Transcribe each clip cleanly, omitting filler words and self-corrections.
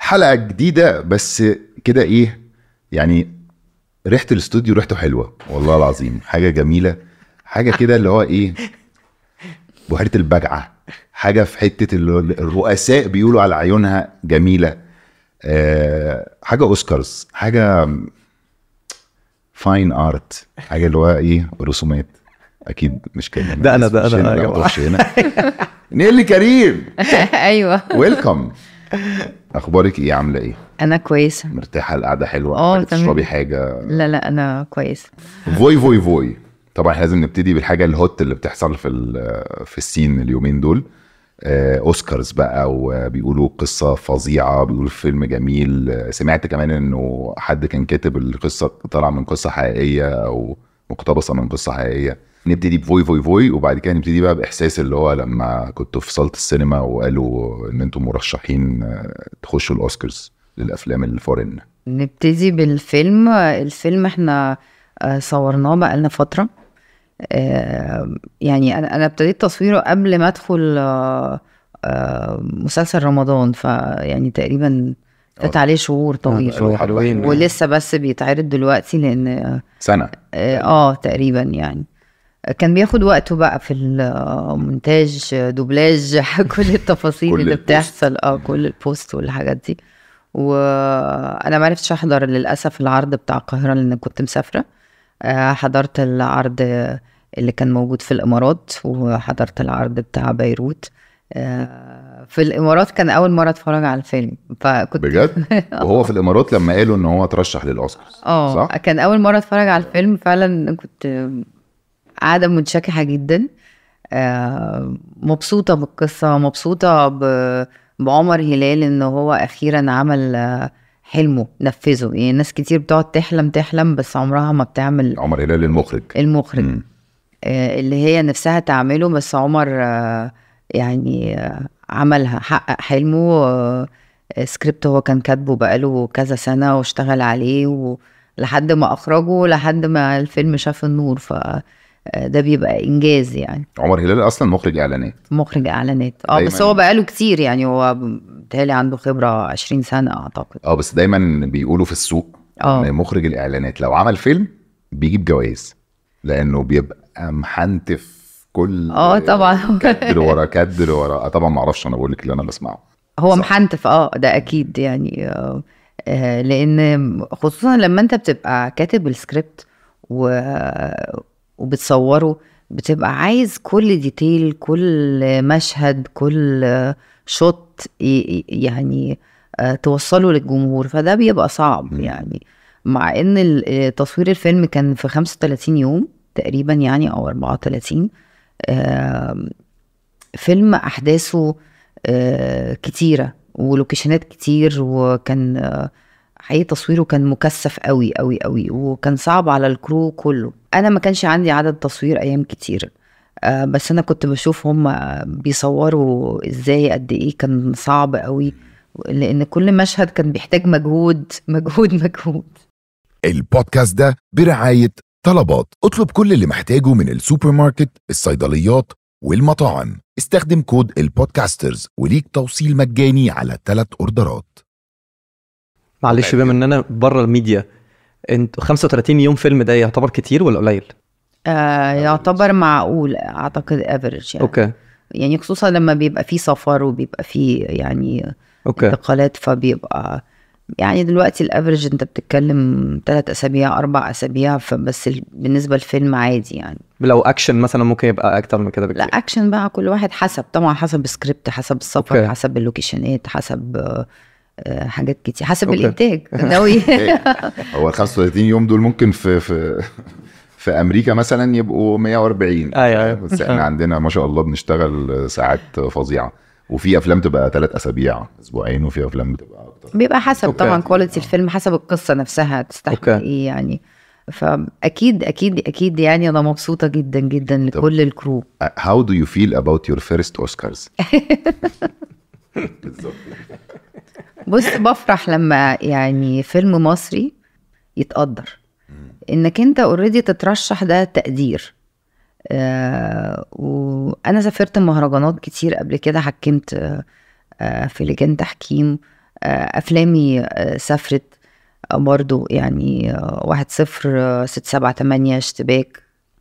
حلقة جديدة بس كده ايه يعني، ريحة الاستوديو ريحته حلوة والله العظيم، حاجة جميلة، حاجة كده اللي هو ايه، بحيرة البجعة، حاجة في حتة الرؤساء بيقولوا على عيونها جميلة، حاجة اوسكارز، حاجة فاين ارت، حاجة اللي هو ايه، رسومات اكيد مش كده. ده انا يا جماعة هنا نيلي كريم. ايوه ويلكم. اخبارك ايه، عامله ايه؟ انا كويسه. مرتاحه، القعده حلوه، تشربي حاجه؟ لا انا كويسه. فوي طبعا لازم نبتدي بالحاجه الهوت اللي بتحصل في السين اليومين دول. اوسكارز بقى، وبيقولوا قصه فظيعه، بيقولوا فيلم جميل. سمعت كمان انه حد كان كاتب القصه طالعه من قصه حقيقيه او مقتبسه من قصه حقيقيه. نبتدي بفوي وبعد كده نبتدي بقى باحساس اللي هو لما كنتوا في صاله السينما وقالوا ان انتم مرشحين تخشوا الاوسكارز للافلام الفورين. نبتدي بالفيلم. الفيلم احنا صورناه بقالنا فتره. يعني انا ابتديت تصويره قبل ما ادخل مسلسل رمضان، فيعني تقريبا فات عليه شهور طويل شويه حلوين، ولسه بس بيتعرض دلوقتي لان سنه تقريبا يعني كان بياخد وقته بقى في المونتاج، دوبلاج، كل التفاصيل اللي بتحصل، كل البوست والحاجات دي. وانا ما عرفتش احضر للاسف العرض بتاع القاهره لان كنت مسافره. حضرت العرض اللي كان موجود في الامارات، وحضرت العرض بتاع بيروت. في الامارات كان اول مره اتفرج على الفيلم، فكنت بجد. وهو في الامارات لما قالوا ان هو ترشح للاوسكار، صح؟ كان اول مره اتفرج على الفيلم فعلا. كنت قاعده منشكحه جدا، مبسوطه بالقصه، مبسوطه بعمر هلال ان هو اخيرا عمل حلمه، نفذه. يعني ناس كتير بتقعد تحلم بس عمرها ما بتعمل. عمر هلال المخرج اللي هي نفسها تعمله، بس عمر يعني عملها، حقق حلمه. سكريبت هو كان كاتبه بقاله كذا سنة واشتغل عليه لحد ما أخرجه، لحد ما الفيلم شاف النور، فده بيبقى إنجاز يعني. عمر هلال أصلا مخرج إعلانات بس هو بقاله كتير يعني، هو بتهيألي عنده خبرة 20 سنة أعتقد. بس دايما بيقولوا في السوق إن مخرج الإعلانات لو عمل فيلم بيجيب جوائز، لأنه بيبقى محنتف كل طبعا كدر ورا طبعا ما اعرفش، انا بقول لك اللي انا بسمعه هو صح. محنتف ده اكيد يعني. لان خصوصا لما انت بتبقى كاتب السكريبت وبتصوره، بتبقى عايز كل ديتيل، كل مشهد، كل شوت يعني توصله للجمهور، فده بيبقى صعب يعني. مع ان تصوير الفيلم كان في 35 يوم تقريبا يعني، او 34. فيلم احداثه كتيره ولوكيشنات كتير، وكان حقيقي تصويره كان مكثف قوي قوي قوي، وكان صعب على الكرو كله. انا ما كانش عندي عدد تصوير ايام كتير، بس انا كنت بشوف هم بيصوروا ازاي، قد ايه كان صعب قوي، لان كل مشهد كان بيحتاج مجهود. البودكاست ده برعاية طلبات. اطلب كل اللي محتاجه من السوبر ماركت، الصيدليات والمطاعم. استخدم كود البودكاسترز وليك توصيل مجاني على 3 اوردرات. معلش بما ان انا بره الميديا، انت 35 يوم فيلم ده يعتبر كتير ولا قليل؟ يعتبر معقول اعتقد، افريج يعني. اوكي. يعني خصوصا لما بيبقى فيه سفر وبيبقى فيه يعني انتقالات، فبيبقى يعني دلوقتي الافريج انت بتتكلم 3 أسابيع 4 أسابيع، فبس بالنسبه للفيلم عادي يعني. لو اكشن مثلا ممكن يبقى اكتر من كده بكتير. لا اكشن بقى كل واحد حسب، طبعا حسب السكريبت، حسب السفر، حسب اللوكيشنات، حسب حاجات كتير، حسب الانتاج ناوي. هو ال 35 يوم دول ممكن في امريكا مثلا يبقوا 140. ايوه بس احنا عندنا ما شاء الله بنشتغل ساعات فظيعه، وفي افلام تبقى 3 أسابيع اسبوعين، وفي افلام بتبقى اكتر. بيبقى حسب طبعا كواليتي الفيلم، حسب القصه نفسها تستحمل ايه يعني. فاكيد اكيد اكيد يعني انا مبسوطه جدا جدا لكل الكرو. How do you feel about your first Oscars؟ بص، بفرح لما يعني فيلم مصري يتقدر، انك انت اوريدي تترشح، ده تقدير. وانا سافرت مهرجانات كتير قبل كده، حكمت في لجان تحكيم، افلامي سافرت برضو يعني 1-0 6-7-8 اشتباك.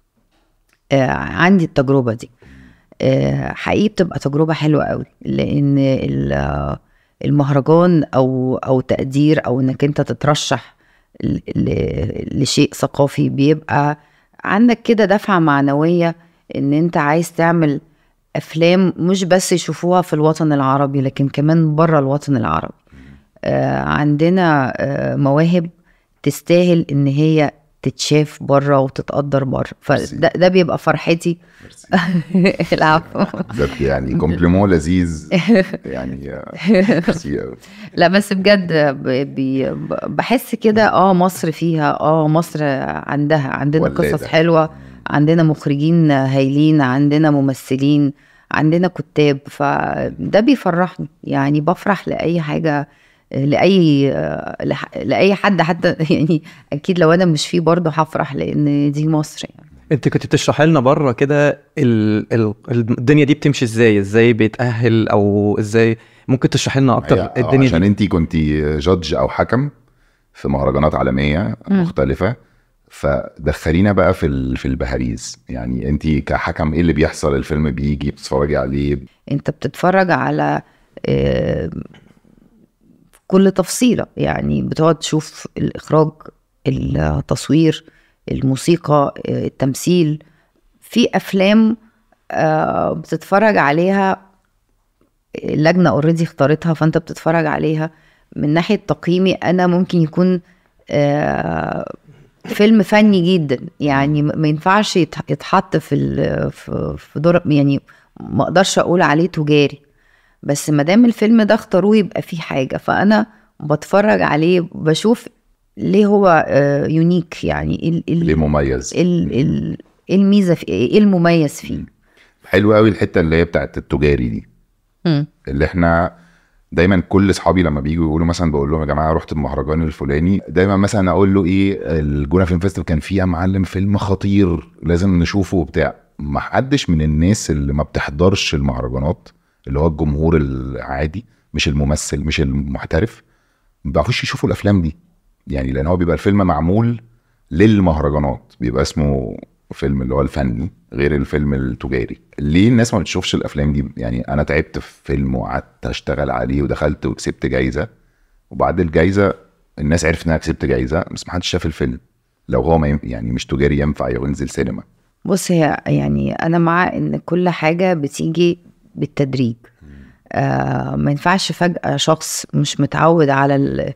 عندي التجربة دي حقيقي بتبقى تجربة حلوة قوي، لان المهرجان او تقدير او انك انت تترشح لشيء ثقافي بيبقى عندك كده دفعة معنوية ان انت عايز تعمل افلام مش بس يشوفوها في الوطن العربي لكن كمان بره الوطن العربي. عندنا مواهب تستاهل ان هي تتشاف بره وتتقدر بره، فده بيبقى فرحتي. العفو. يعني كومبليمون لذيذ يعني. لا بس بجد بحس كده مصر فيها مصر عندنا قصص حلوة، عندنا مخرجين هايلين، عندنا ممثلين، عندنا كتاب، فده بيفرحني يعني. بفرح لأي حاجة لأي حد حتى يعني أكيد لو أنا مش فيه برضه هفرح لأن دي مصر يعني. انت كنت بتشرحي لنا بره كده الدنيا دي بتمشي ازاي بيتأهل او ازاي، ممكن تشرحي لنا اكتر الدنيا عشان دي؟ انت كنتي جادج او حكم في مهرجانات عالمية مختلفة، فدخلينا بقى في البهاريز. يعني انت كحكم ايه اللي بيحصل؟ الفيلم بيجي بتتفرجي عليه، انت بتتفرج على كل تفصيلة يعني، بتقعد تشوف الإخراج، التصوير، الموسيقى، التمثيل. في أفلام بتتفرج عليها اللجنة اوريدي اختارتها، فأنت بتتفرج عليها من ناحية تقييمي أنا ممكن يكون فيلم فني جدا يعني، ما ينفعش يتحط في دور يعني، ما اقدرش اقول عليه تجاري، بس مادام الفيلم ده اختاروه يبقى فيه حاجة، فأنا بتفرج عليه بشوف ليه هو يونيك يعني، ليه مميز، ايه الميزة فيه، ايه المميز فيه. حلو قوي الحتة اللي هي بتاعت التجاري دي. اللي احنا دايما كل اصحابي لما بييجوا يقولوا مثلا، بقول لهم يا جماعه رحت المهرجان الفلاني، دايما مثلا اقول له ايه، الجونه فيلم فيستيفال كان فيه معلم فيلم خطير لازم نشوفه وبتاع. ما حدش من الناس اللي ما بتحضرش المهرجانات، اللي هو الجمهور العادي مش الممثل مش المحترف، ما بيعرفوش يشوفوا الافلام دي يعني، لان هو بيبقى الفيلم معمول للمهرجانات، بيبقى اسمه فيلم اللي هو الفني غير الفيلم التجاري. ليه الناس ما بتشوفش الافلام دي؟ يعني انا تعبت في فيلم وقعدت اشتغل عليه ودخلت وكسبت جايزة، وبعد الجايزة الناس عرفت ان انا كسبت جايزة بس ما حدش شاف الفيلم. لو هو ما يعني مش تجاري ينفع ينزل سينما. بص، هي يعني انا مع ان كل حاجة بتيجي بالتدريج. ما ينفعش فجأة شخص مش متعود على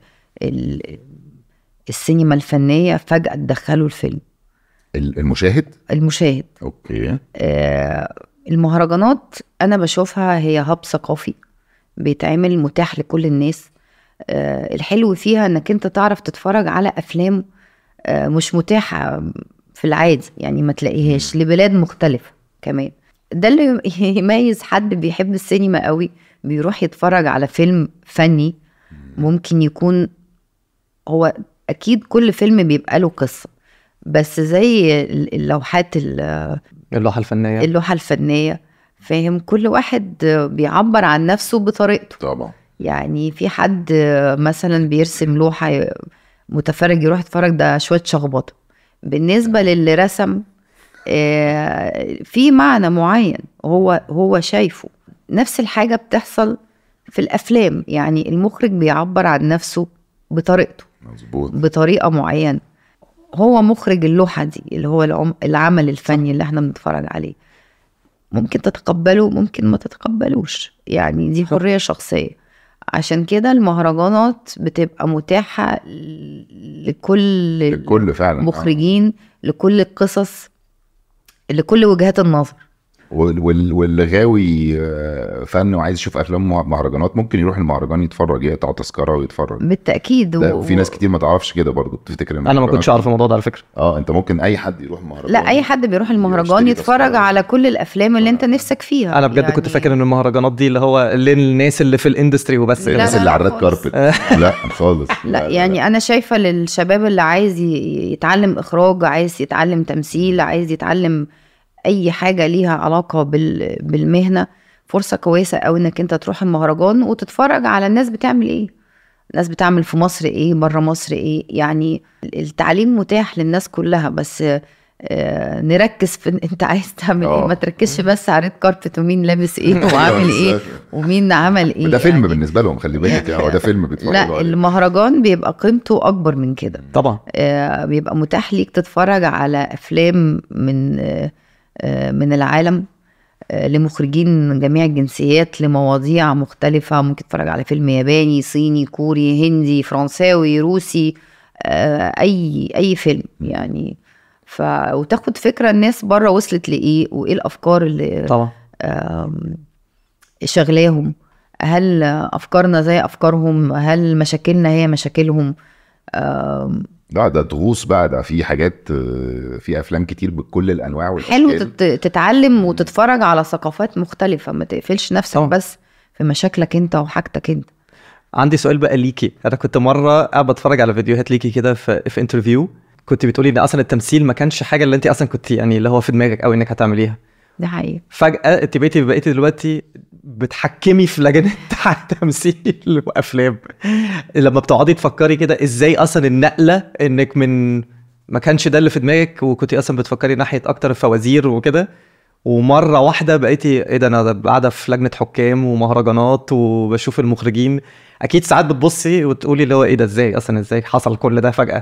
السينما الفنية فجأة تدخله الفيلم. المشاهد اوكي. المهرجانات انا بشوفها هي هاب ثقافي بيتعمل متاح لكل الناس. الحلو فيها انك انت تعرف تتفرج على افلام مش متاحة في العادي يعني، ما تلاقيهاش لبلاد مختلفة كمان. ده اللي يميز حد بيحب السينما قوي، بيروح يتفرج على فيلم فني. ممكن يكون هو اكيد كل فيلم بيبقى له قصة، بس زي اللوحات اللوحة الفنية فاهم، كل واحد بيعبر عن نفسه بطريقته طبعا. يعني في حد مثلا بيرسم لوحة متفرج يروح يتفرج ده شوية شخبطة، بالنسبة للي رسم في معنى معين هو شايفه. نفس الحاجة بتحصل في الأفلام يعني، المخرج بيعبر عن نفسه بطريقته مظبوط، بطريقة معينة. هو مخرج اللوحة دي اللي هو العمل الفني اللي احنا بنتفرج عليه، ممكن تتقبله ممكن ما تتقبلوش يعني، دي حرية شخصية. عشان كده المهرجانات بتبقى متاحة لكل فعلا مخرجين، لكل القصص، لكل وجهات النظر. واللي غاوي فن وعايز يشوف افلام مهرجانات ممكن يروح المهرجان يتفرج، يقطع تذكره ويتفرج بالتاكيد. وفي ناس كتير ما تعرفش كده برضو، بتفتكر انا ما كنتش اعرف الموضوع ده على فكره. انت ممكن اي حد يروح المهرجان. لا، اي حد بيروح المهرجان يتفرج على كل الافلام اللي انت نفسك فيها. انا بجد يعني كنت فاكر ان المهرجانات دي اللي هو للناس اللي في الاندستري وبس، الناس اللي على الريد كاربت. لا خالص. لا يعني انا شايفه للشباب اللي عايز يتعلم اخراج، عايز يتعلم تمثيل، عايز يتعلم اي حاجه ليها علاقه بالمهنه، فرصه كويسه قوي انك انت تروح المهرجان وتتفرج على الناس بتعمل ايه. الناس بتعمل في مصر ايه، بره مصر ايه. يعني التعليم متاح للناس كلها، بس نركز في انت عايز تعمل ايه، ما تركزش بس على ريد كاربت ومين لابس ايه وعامل ايه ومين عمل ايه. ده فيلم يعني بالنسبه لهم، خلي بالك هو ده فيلم بيتفرجوا عليه. لا المهرجان بيبقى قيمته اكبر من كده طبعا. بيبقى متاح ليك تتفرج على افلام من العالم لمخرجين من جميع الجنسيات لمواضيع مختلفة. ممكن تتفرج على فيلم ياباني، صيني، كوري، هندي، فرنساوي، روسي، اي فيلم يعني. وتاخد فكرة الناس بره وصلت لإيه، وإيه الأفكار اللي طبعا شغلاهم. هل أفكارنا زي أفكارهم؟ هل مشاكلنا هي مشاكلهم؟ لا ده تغوص بقى، ده في حاجات، في أفلام كتير بكل الأنواع والأشكال. حلو تتعلم وتتفرج على ثقافات مختلفة، ما تقفلش نفسك طبعا بس في مشاكلك انت وحاجتك انت. عندي سؤال بقى ليكي. أنا كنت مرة قاعد بتفرج على فيديوهات ليكي كده في انترفيو، كنت بتقولي ان اصلا التمثيل ما كانش حاجه اللي انت اصلا كنت يعني اللي هو في دماغك قوي انك هتعمليها. ده حقيقي. فجاه انت بقيتي دلوقتي بتحكمي في لجنه تمثيل وافلام. لما بتقعدي تفكري كده ازاي اصلا النقله انك من ما كانش ده اللي في دماغك وكنتي اصلا بتفكري ناحيه اكتر الفوازير وكده، ومره واحده بقيتي ايه ده، انا قاعده في لجنه حكام ومهرجانات وبشوف المخرجين. اكيد ساعات بتبصي وتقولي اللي هو ايه ده، ازاي اصلا، ازاي حصل كل ده فجاه؟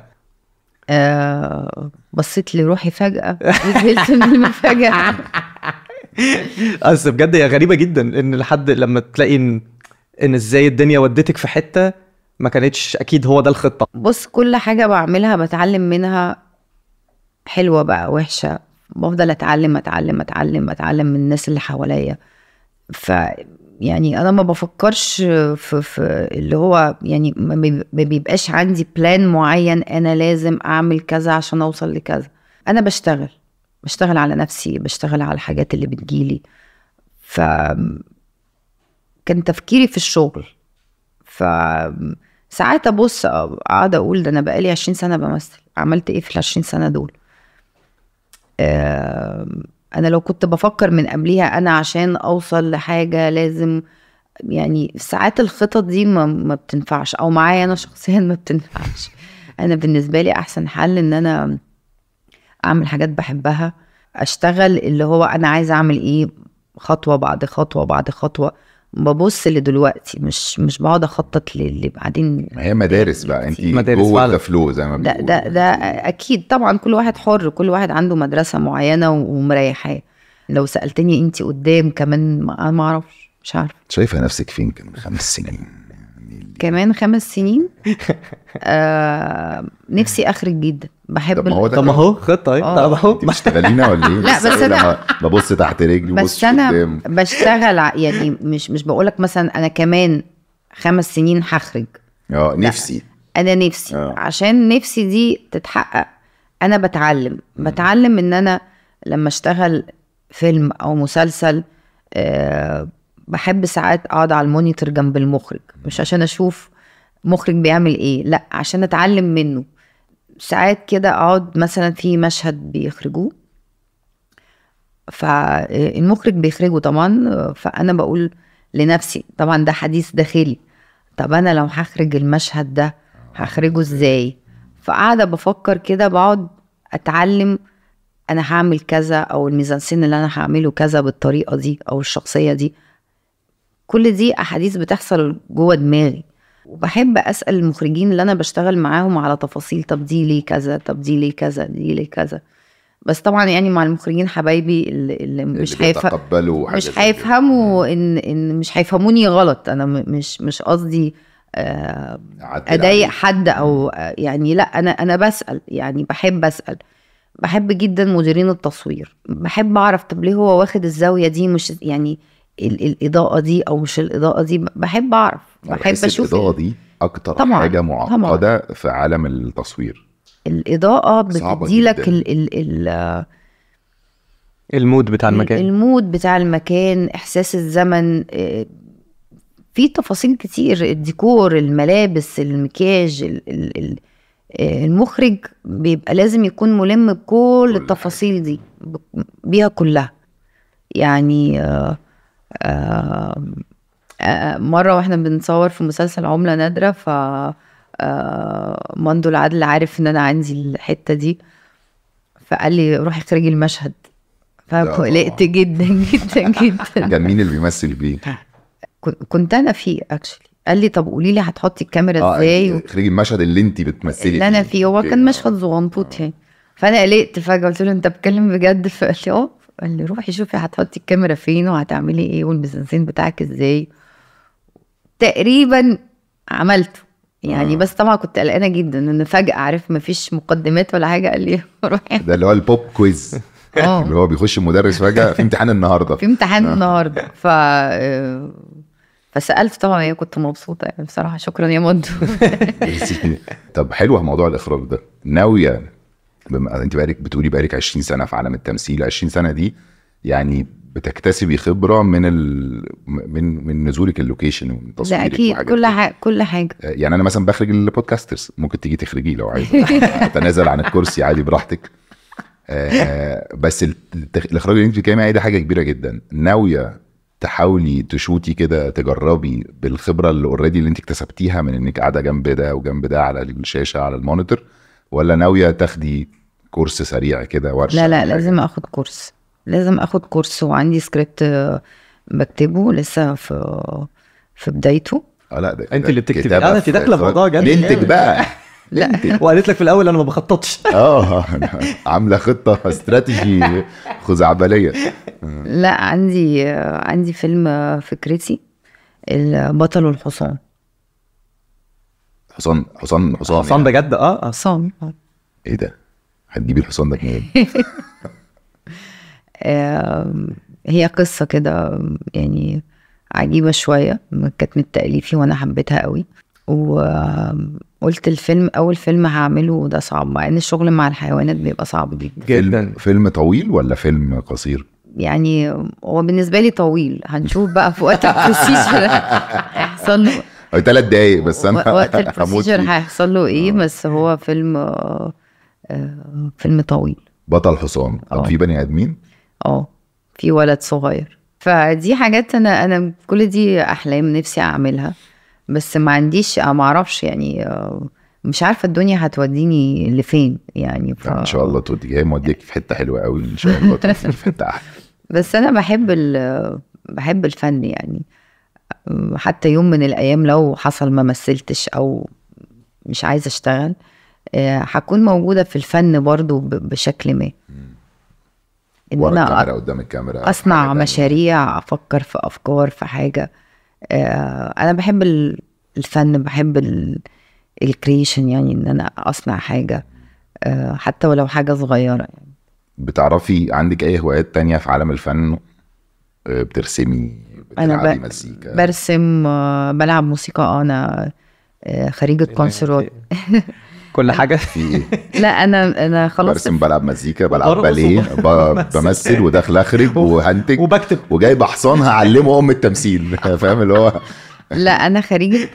بصيت لروحي فجأة وزهلت من المفاجأة. اصل بجد هي غريبة جدا ان لحد لما تلاقي ان ازاي الدنيا ودتك في حتة ما كانتش اكيد هو ده الخطة. بص كل حاجة بعملها بتعلم منها، حلوة بقى وحشة، بفضل اتعلم من الناس اللي حواليا. يعني انا ما بفكرش في اللي هو يعني ما بيبقاش عندي بلان معين انا لازم اعمل كذا عشان اوصل لكذا. انا بشتغل على نفسي، بشتغل على الحاجات اللي بتجيلي. كان تفكيري في الشغل. ساعات ابص اقعد اقول ده انا بقالي 20 سنة بمثل، عملت ايه في ال20 سنة دول؟ انا لو كنت بفكر من قبليها انا عشان اوصل لحاجة لازم، يعني ساعات الخطط دي ما بتنفعش، او معايا انا شخصيا ما بتنفعش. انا بالنسبة لي احسن حل ان انا اعمل حاجات بحبها، اشتغل اللي هو انا عايزة اعمل ايه خطوة بعد خطوة بعد خطوة. ببص لدلوقتي، مش بقعد اخطط اللي بعدين. هي مدارس بقى، انت جوه الفلو زي ما بيقولوا. ده اكيد طبعا، كل واحد حر، كل واحد عنده مدرسة معينة ومريحاه. لو سألتني انت قدام كمان ما اعرفش، مش عارف. شايفة نفسك فين كمان 5 سنين؟ كمان 5 سنين نفسي اخرج جدا، بحب. طب ما هو خطة ايه؟ طب اهو بتشتغلينا ولا ايه؟ لا بس انا ببص تحت رجلي بس انا بشتغل يعني مش بقولك مثلا انا كمان 5 سنين هخرج. نفسي انا نفسي عشان نفسي دي تتحقق انا بتعلم ان انا لما اشتغل فيلم او مسلسل بحب ساعات اقعد على المونيتور جنب المخرج، مش عشان اشوف مخرج بيعمل ايه، لا عشان اتعلم منه. ساعات كده اقعد مثلا في مشهد بيخرجوه، فالمخرج بيخرجه طبعا، فانا بقول لنفسي طبعا ده حديث داخلي، طب انا لو هخرج المشهد ده هخرجه ازاي؟ فقاعده بفكر كده، بقعد اتعلم انا هعمل كذا، او الميزانسين اللي انا هعمله كذا بالطريقه دي، او الشخصيه دي. كل دي احاديث بتحصل جوه دماغي، وبحب اسال المخرجين اللي انا بشتغل معاهم على تفاصيل، طب دي ليه كذا، طب دي ليه كذا، دي ليه كذا. بس طبعا يعني مع المخرجين حبايبي اللي مش هيفهموا ان مش هيفهموني غلط. انا مش قصدي اضايق حد او يعني، لا انا بسال، يعني بحب اسال. بحب جدا مديرين التصوير، بحب اعرف طب ليه هو واخد الزاويه دي، مش يعني الاضاءه دي او مش الاضاءه دي. بحب اعرف، بحب اشوف الاضاءه دي اكتر طبعا حاجه معقده طبعا في عالم التصوير. الاضاءه بتديلك المود بتاع المكان، المود بتاع المكان، احساس الزمن، في تفاصيل كتير، الديكور، الملابس، المكياج. المخرج بيبقى لازم يكون ملم بكل التفاصيل دي بيها كلها. يعني مرة واحنا بنصور في مسلسل عملة نادرة، ف مندو العدل عارف ان انا عندي الحتة دي، فقال لي روحي اخرجي المشهد، فقلقت جدا جدا جدا. كان مين اللي بيمثل بيه؟ كنت انا فيه اكشلي. قال لي طب قولي لي هتحطي الكاميرا ازاي اخرجي المشهد اللي انت بتمثلي اللي انا فيه. هو كان مشهد صغنطوط يعني، فانا قلقت فجأة، قلت له انت بتكلم بجد؟ فقال لي قال لي روحي شوفي هتحطي الكاميرا فين وهتعملي ايه والميزانسين بتاعك ازاي. تقريبا عملته يعني. بس طبعا كنت قلقانه جدا ان فجأة عارف مفيش مقدمات ولا حاجه، قال لي روحي. ده اللي هو البوب كويز اللي هو بيخش المدرس فجأة في امتحان النهارده، في امتحان النهارده. فسألت طبعا، هي كنت مبسوطه يعني بصراحه. شكرا يا مندو. طب حلو موضوع الاخراج ده. ناويه انت بتقولي بقالك 20 سنه في عالم التمثيل، 20 سنه دي يعني بتكتسبي خبره من نزولك اللوكيشن ومن تصويرك. لا اكيد كل حاجه. يعني انا مثلا بخرج البودكاسترز، ممكن تيجي تخرجي لو عايزه، تنازل عن الكرسي عادي براحتك. بس الاخراج اللي انت بتتكلمي عليه ده حاجه كبيره جدا. ناويه تحاولي تشوتي كده، تجربي بالخبره اللي اوريدي اللي انت اكتسبتيها من انك قاعده جنب ده وجنب ده على الشاشه على المونيتور، ولا ناويه تاخدي كورس سريع كده ورشه؟ لا لازم اخد كورس، وعندي سكريبت بكتبه لسه في بدايته. لا ده انت اللي بتكتبي. انت داخله الموضوع جد. ننتج بقى. لا وقالت لك في الاول انا ما بخططش. عامله خطه استراتيجي خزعبليه. لا عندي فيلم فكرتي، البطل والحصان. حصان بجد؟ حصان. ايه ده؟ هتجيبي الحصان ده منين؟ هي قصة كده يعني عجيبة شوية، كانت من تأليفي وانا حبيتها قوي. وقلت اول فيلم هعمله ده صعب، مع ان الشغل مع الحيوانات بيبقى صعب جدا. فيلم طويل ولا فيلم قصير؟ يعني هو بالنسبة لي طويل، هنشوف بقى في وقت البروسيجر هيحصل له 3 دقايق بس. انا وقت البروسيجر هيحصل له ايه. بس هو فيلم طويل. بطل حصان. في بني ادمين، في ولد صغير. فدي حاجات انا كل دي احلام نفسي اعملها، بس ما عنديش، ما اعرفش يعني، مش عارفه الدنيا هتوديني لفين يعني. ان شاء الله تودي جاي موديك في حته حلوه قوي ان شاء الله، في حته احلى. بس انا بحب الفن يعني. حتى يوم من الايام لو حصل ما مثلتش او مش عايزه اشتغل، هكون موجوده في الفن برضو بشكل ما. ان انا قدام الكاميرا اصنع مشاريع، افكر في افكار في حاجه. انا بحب الفن، بحب الكريشن يعني، ان انا اصنع حاجه حتى ولو حاجه صغيره يعني. بتعرفي عندك اي هوايات تانية في عالم الفن؟ بترسمي، بتلعبي مزيكا؟ برسم، بلعب موسيقى. انا خريجة كونسرفات. كل حاجه في ايه؟ لا انا خلاص برسم، بلعب مزيكا، بلعب باليه، بمثل وداخل اخرج وهنتج وبكتب وجايب حصان هعلمه ام فاهم اللي هو. لا انا خريجة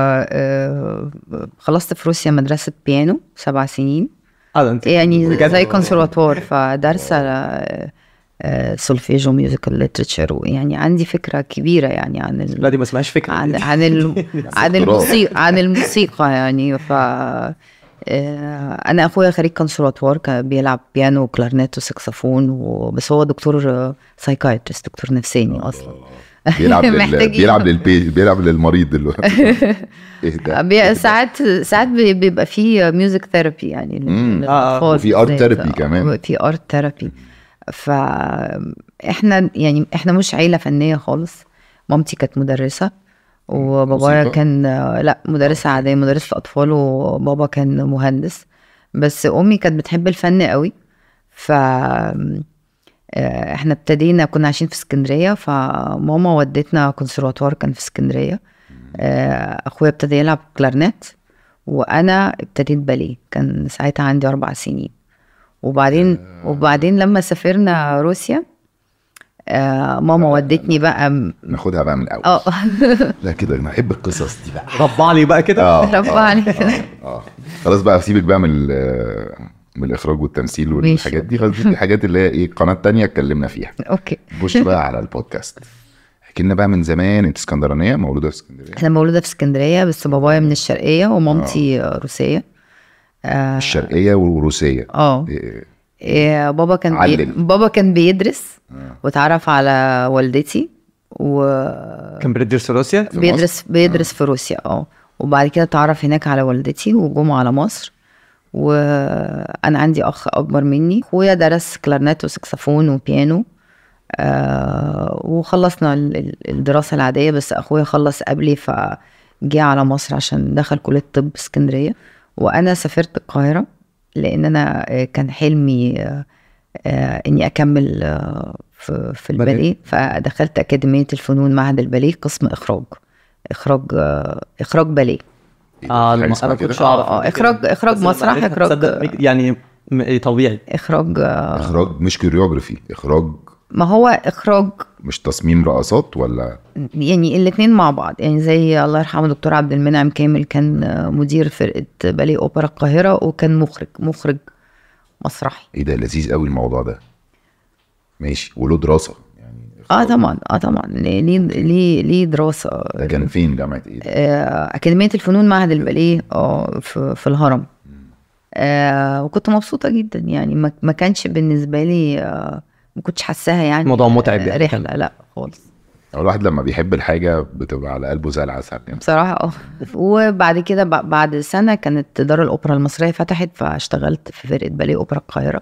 خلصت في روسيا مدرسة بيانو 7 سنين يعني زي كونسرفاتوار، فدارسة سولفيج وميوزيكال ليتريتشر، يعني عندي فكرة كبيرة يعني عن لا دي ما اسمهاش فكرة، عن الموسيقى يعني. انا اخويا خريج كونسرفاتوار، بيلعب بيانو وكلارنيت وساكسفون، بس هو دكتور سايكايترست، دكتور نفساني اصلا. بيلعب للمريض دلوقتي. ساعات بيبقى فيه ميوزك ثيرابي يعني للاطفال، وفي ارت ثيرابي كمان. في ارت ثيرابي. فاحنا يعني احنا مش عيله فنيه خالص. مامتي كانت مدرسه وبابايا كان لا مدرسه عاديه، مدرسه اطفال، وبابا كان مهندس. بس امي كانت بتحب الفن قوي. ف احنا ابتدينا، كنا عايشين في اسكندريه، فماما ودتنا كونسرفاتوار كان في اسكندريه. اخويا ابتدى يلعب كلارنيت، وانا ابتديت باليه، كان ساعتها عندي 4 سنين. وبعدين لما سافرنا روسيا، ماما ودتني بقى، ناخدها بقى من الاول. لا كده انا احب القصص دي بقى، ربع لي بقى كده. ربع لي كده. خلاص بقى سيبك بقى من الاخراج والتمثيل والحاجات دي، خلاص دي الحاجات اللي هي ايه، قناه تانية اتكلمنا فيها. اوكي. بوش بقى على البودكاست. احكي لنا بقى من زمان، انت اسكندرانيه، مولوده في اسكندريه؟ انا مولوده في اسكندريه بس بابايا من الشرقيه ومامتي روسيه. الشرقيه والروسيه. إيه، بابا كان بيدرس واتعرف على والدتي كان بيدرس في روسيا. بيدرس في روسيا. وبعد كده اتعرف هناك على والدتي وجم على مصر. وانا عندي اخ اكبر مني، اخويا درس كلارنت وسكسفون وبيانو. وخلصنا الدراسة العادية، بس أخويا خلص قبلي فجي على مصر عشان دخل كلية طب اسكندرية. وأنا سافرت القاهرة لأن أنا كان حلمي إني أكمل في الباليه، فدخلت أكاديمية الفنون معهد الباليه قسم إخراج باليه. أنا كنتش أعرف. إخراج مسرح، إخراج يعني طبيعي. إخراج مش كوريوجرافي، إخراج. ما هو إخراج مش تصميم رقصات ولا يعني الاتنين مع بعض. يعني زي الله يرحمه دكتور عبد المنعم كامل كان مدير فرقة باليه أوبرا القاهرة، وكان مخرج مسرحي. ايه ده لذيذ قوي الموضوع ده. ماشي. وله دراسة يعني؟ طبعا ليه دراسة. ده كان فين؟ جامعة ايه؟ أكاديمية الفنون معهد الباليه في الهرم. وكنت مبسوطة جدا يعني. ما كانش بالنسبة لي ما كنتش حاساها يعني موضوع متعب رحلة. لا خالص. الواحد لما بيحب الحاجة بتبقى على قلبه زي العسل يعني. بصراحة وبعد كده بعد سنة كانت دار الأوبرا المصرية فتحت، فاشتغلت في فرقة باليه أوبرا القاهرة.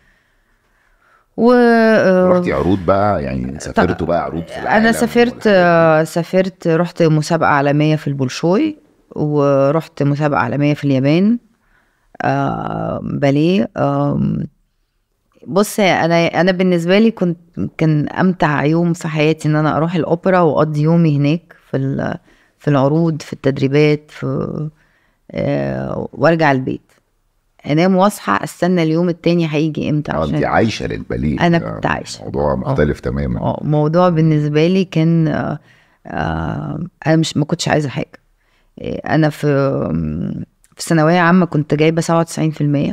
رحتي عروض بقى يعني؟ سافرتوا بقى عروض في العالم؟ أنا سافرت رحت مسابقة عالمية في البولشوي، ورحت مسابقة عالمية في اليابان باليه. بص، انا بالنسبه لي كان امتع يوم في حياتي ان انا اروح الاوبرا واقضي يومي هناك في العروض، في التدريبات، وارجع البيت انام واصحى استنى اليوم التاني هيجي امتى. عشان انت عايشه للباليه. انا كنت عايشه. موضوع مختلف تماما. موضوع بالنسبه لي كان انا ما كنتش عايزه حاجه. انا في ثانويه عامه كنت جايبه 97%.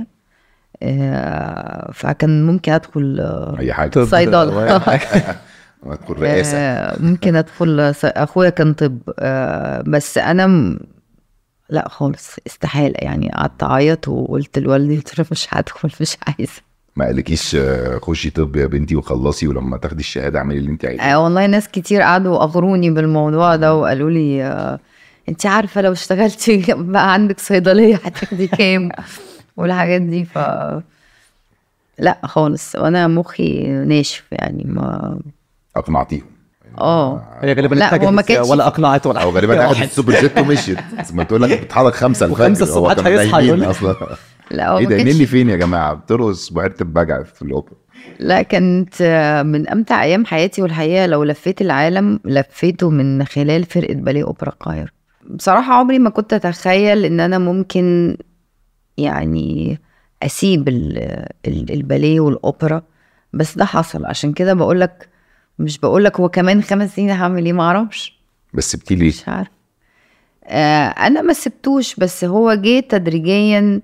فكان ممكن ادخل اي حاجه، صيدله، ادخل رئاسه، ممكن ادخل. اخويا كان طب، بس انا لا خالص، استحاله يعني. قعدت اعيط وقلت لوالدي، قلت له مش هدخل، مش عايزه. ما قالكيش خشي طب يا بنتي وخلصي ولما تاخدي الشهاده اعملي اللي انت عايزاه؟ والله ناس كتير قعدوا اغروني بالموضوع ده وقالوا لي انت عارفه لو اشتغلتي بقى عندك صيدليه هتاخدي كام والحاجات دي. لا خالص، وانا مخي ناشف يعني. ما اقنعتيهم؟ هي غالبا اتجهت ولا اقنعت ولا او غالبا اخدت السوبر جيت ومشيت. ما تقول لك بتتحرك 5 الفجر الصبح هيصحى يقول اصلا. لا ايه ده نيلي فين يا جماعه؟ بترقص بحيره البجع في الاوبرا. لا، كانت من امتع ايام حياتي. والحقيقه لو لفيت العالم لفيته من خلال فرقه باليه اوبرا القاهره. بصراحه عمري ما كنت اتخيل ان انا ممكن يعني اسيب الباليه والاوبرا، بس ده حصل. عشان كده بقولك، مش بقولك هو كمان 5 سنين هعمل ايه، ما اعرفش. بس سبتيه ليه؟ مش عارف. انا ما سبتوش، بس هو جه تدريجيا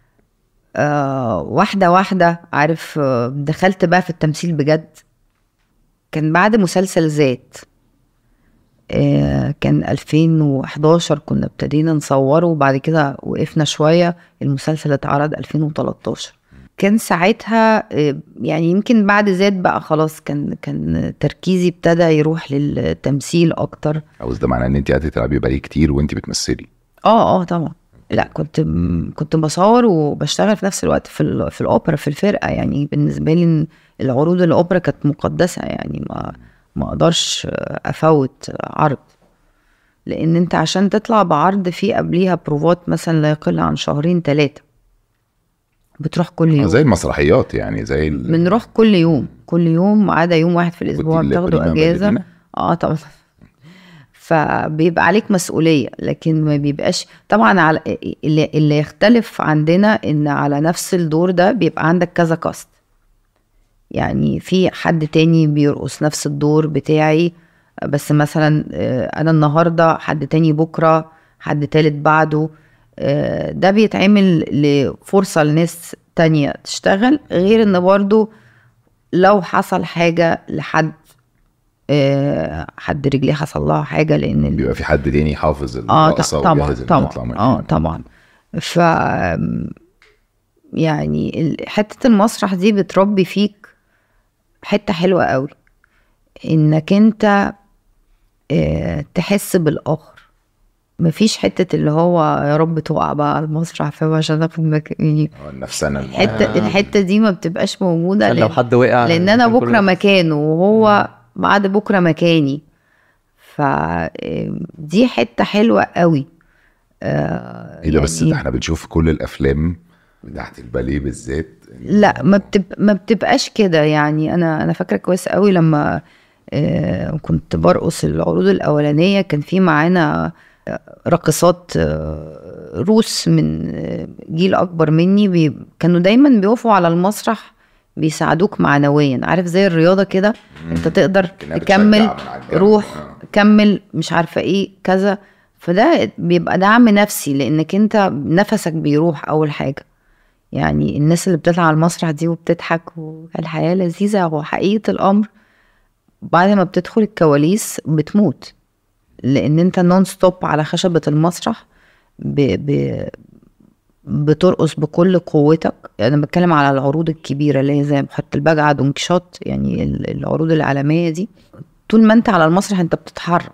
واحده واحده. عارف، دخلت بقى في التمثيل بجد. كان بعد مسلسل ذات، كان 2011 كنا ابتدينا نصوره، وبعد كده وقفنا شوية. المسلسل اتعرض 2013. كان ساعتها يعني يمكن بعد ذات بقى خلاص كان تركيزي ابتدى يروح للتمثيل اكتر. عاوز ده معناه ان انت قاعده تلعبي باليه كتير وانت بتمثلي؟ طبعا. لا، كنت بصور وبشتغل في نفس الوقت في الاوبرا في الفرقه. يعني بالنسبه لي العروض الاوبرا كانت مقدسه يعني. ما اقدرش افوت عرض، لان انت عشان تطلع بعرض فيه قبليها بروفات مثلا لا يقل عن 2-3 بتروح كل يوم. زي المسرحيات يعني، زي بنروح كل يوم ما عدا يوم واحد في الاسبوع بتاخده اجازه. طبعا. فبيبقى عليك مسؤوليه، لكن ما بيبقاش طبعا. على اللي يختلف عندنا ان على نفس الدور ده بيبقى عندك كذا كاست. يعني في حد تاني بيرقص نفس الدور بتاعي، بس مثلا انا النهاردة، حد تاني بكرة، حد تالت بعده. ده بيتعمل لفرصة لناس تانية تشتغل، غير ان برضو لو حصل حاجة لحد حد رجليه حصل لها حاجه، لان بيبقى في حد تاني حافظ الرقصه وجاهز انه يطلع طبعا طبعا. ف يعني حته المسرح دي بتربي فيك حته حلوه قوي، انك انت تحس بالاخر. مفيش حته اللي هو يا رب تقع بقى على المسرح فاهم عشان اخد مكاني. نفسنا الحته دي ما بتبقاش موجوده، لو حد وقع لان انا بكره مكانه وهو بعد بكره مكاني. فدي حته حلوه قوي. ايه ده؟ بس احنا بنشوف كل الافلام بتاعت الباليه بالذات لا ما بتبقاش كده يعني. انا فاكره كويس قوي لما كنت برقص العروض الاولانيه، كان في معانا راقصات روس من جيل اكبر مني، كانوا دايما بيقفوا على المسرح بيساعدوك معنويا، عارف زي الرياضه كده، انت تقدر تكمل، روح كمل مش عارفه ايه كذا. فده بيبقى دعم نفسي، لانك انت نفسك بيروح اول حاجه. يعني الناس اللي بتطلع على المسرح دي وبتضحك والحياه لذيذه، هو حقيقه الامر بعد ما بتدخل الكواليس بتموت، لان انت نون ستوب على خشبة المسرح بترقص بكل قوتك. انا بتكلم على العروض الكبيرة اللي هي زي محط البجعة، دونكشوت، يعني العروض العالمية دي. طول ما انت على المسرح انت بتتحرك.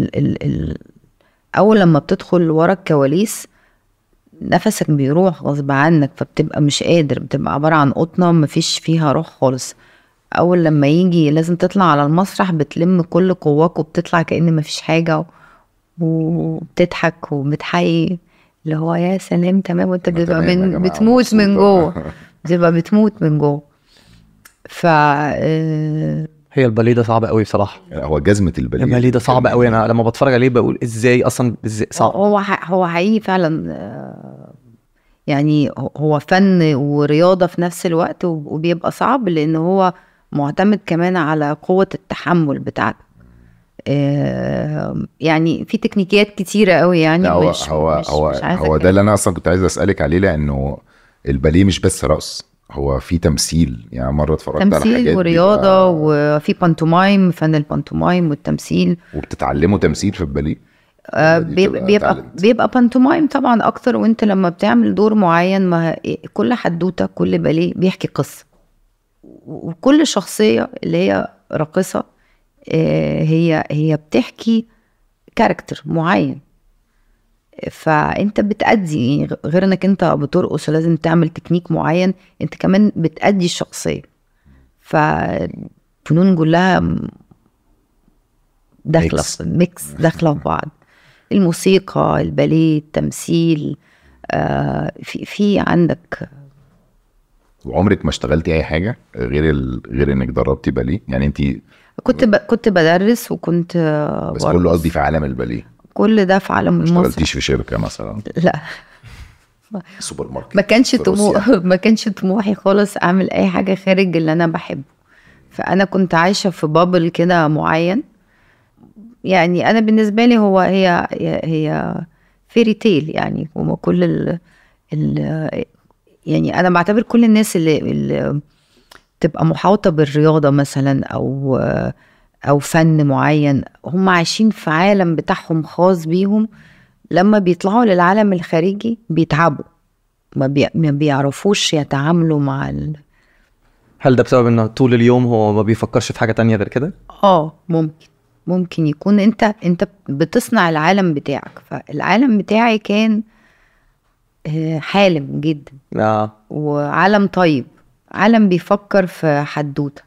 اول لما بتدخل ورا الكواليس نفسك بيروح غصب عنك، فبتبقى مش قادر، بتبقى عبارة عن قطنة مفيش فيها روح خالص. اول لما يجي لازم تطلع على المسرح بتلم كل قواك وبتطلع كأن مفيش حاجة وبتضحك وبتحيي اللي هو يا سلام تمام، وانت بتبقى بتموت من جوه، بتبقى بتموت من جوه. ف هي الباليه ده صعب قوي بصراحه. هو جزمه الباليه ده صعب قوي. انا لما بتفرج عليه بقول ازاي اصلا صعب. هو حقيقي فعلا يعني هو فن ورياضه في نفس الوقت، وبيبقى صعب لان هو معتمد كمان على قوه التحمل بتاعتك. يعني في تكنيكيات كتيره قوي يعني. هو ده اللي انا اصلا كنت عايز اسالك عليه، لانه الباليه مش بس رقص، هو في تمثيل. يعني مره اتفرجت على حاجات تمثيل ورياضه وفي بانتومايم، فن البانتومايم والتمثيل. وبتتعلموا تمثيل في الباليه؟ بيبقى بانتومايم طبعا اكتر. وانت لما بتعمل دور معين، ما كل حدوته كل باليه بيحكي قصه، وكل شخصيه اللي هي راقصه هي بتحكي كاركتر معين. فانت بتأدي، غير انك انت بترقص لازم تعمل تكنيك معين، انت كمان بتأدي الشخصيه. ففنون كلها داخله في ميكس، داخله في بعض. الموسيقى، الباليه، التمثيل، في عندك. وعمرك ما اشتغلتي اي حاجه غير انك دربتي باليه؟ يعني انت كنت بدرس وكنت بس كله قصدي في عالم الباليه، كل ده في عالم المسرح. ما اشتغلتيش في شركه مثلا؟ لا، سوبر ماركت ما كانش طموحي خالص اعمل اي حاجه خارج اللي انا بحبه. فانا كنت عايشه في بابل كده معين. يعني انا بالنسبه لي هي فيري تيل يعني. وما كل يعني انا بعتبر كل الناس اللي تبقى محاوطه بالرياضه مثلا او فن معين، هم عايشين في عالم بتاعهم خاص بيهم. لما بيطلعوا للعالم الخارجي بيتعبوا، ما بيعرفوش يتعاملوا مع هل ده بسبب انه طول اليوم هو ما بيفكرش في حاجه تانية غير كده؟ ممكن يكون انت بتصنع العالم بتاعك. فالعالم بتاعي كان حالم جدا وعالم طيب، عالم بيفكر في حدوته.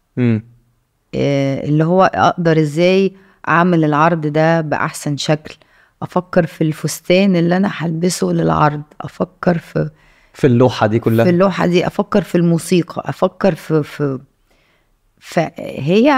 اللي هو اقدر ازاي اعمل العرض ده باحسن شكل، افكر في الفستان اللي انا هلبسه للعرض، افكر في اللوحه دي كلها، في اللوحه دي، افكر في الموسيقى، افكر في فهي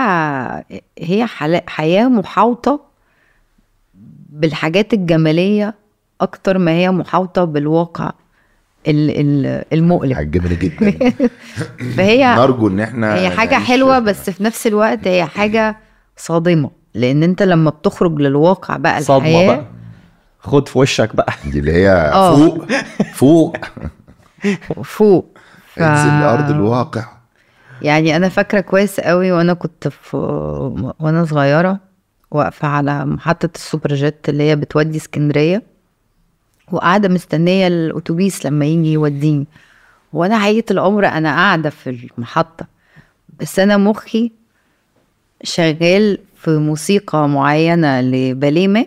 حياه محاوطه بالحاجات الجماليه اكتر ما هي محاوطه بالواقع المؤلم. حاجه جميله جدا. فهي نرجو ان احنا هي حاجه حلوه، بس في نفس الوقت هي حاجه صادمه، لان انت لما بتخرج للواقع بقى الحياه بقى خد في وشك بقى دي اللي هي فوق فوق انزل الارض الواقع. يعني انا فاكره كويس قوي وانا كنت وانا صغيره واقفه على محطه السوبر جيت اللي هي بتودي اسكندريه، وقاعده مستنيه الاتوبيس لما يجي يوديني، وانا حقيقه العمر انا قاعده في المحطه، بس انا مخي شغال في موسيقى معينه لباليمه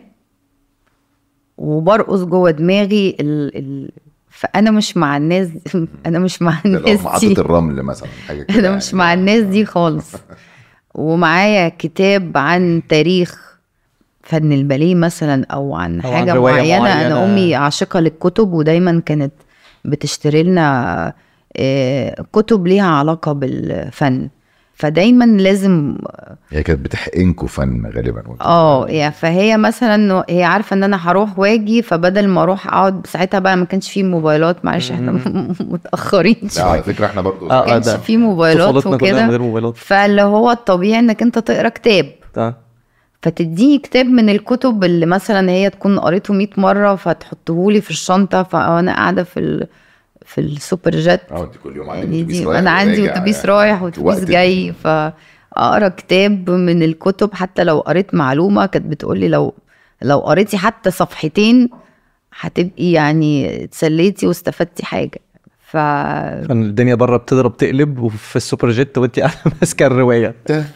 وبرقص جوه دماغي فانا مش مع الناس انا مش مع الناس محطة دي، الرمل مثلا حاجه كده انا مش مع الناس دي خالص. ومعايا كتاب عن تاريخ فن الباليه مثلا او عن أو حاجه عن رواية معينه. انا معينة. امي عاشقه للكتب، ودايما كانت بتشتري لنا كتب ليها علاقه بالفن، فدايما لازم هي كانت بتحقنكوا فن غالبا. يعني فهي مثلا هي عارفه ان انا هروح واجي، فبدل ما اروح اقعد ساعتها بقى ما كانش فيه موبايلات، معلش احنا متاخرين لا على فكره احنا برضو ما كانش ده فيه موبايلات طفولتنا كلها من غير وكده، موبايلات. فاللي هو الطبيعي انك انت تقرا كتاب، فتديني كتاب من الكتب اللي مثلا هي تكون قريته 100 مره فتحطهولي في الشنطه، فانا قاعده في السوبر جيت انت كل يوم عندك يعني اتوبيس دي رايح انا عندي وراجع اتوبيس يعني. رايح واتوبيس جاي، فاقرا كتاب من الكتب. حتى لو قريت معلومه كانت بتقولي لو قريتي حتى صفحتين هتبقي يعني اتسليتي واستفدتي حاجه. الدنيا بره بتضرب تقلب وفي السوبر جيت وانت قاعده ماسكه الروايه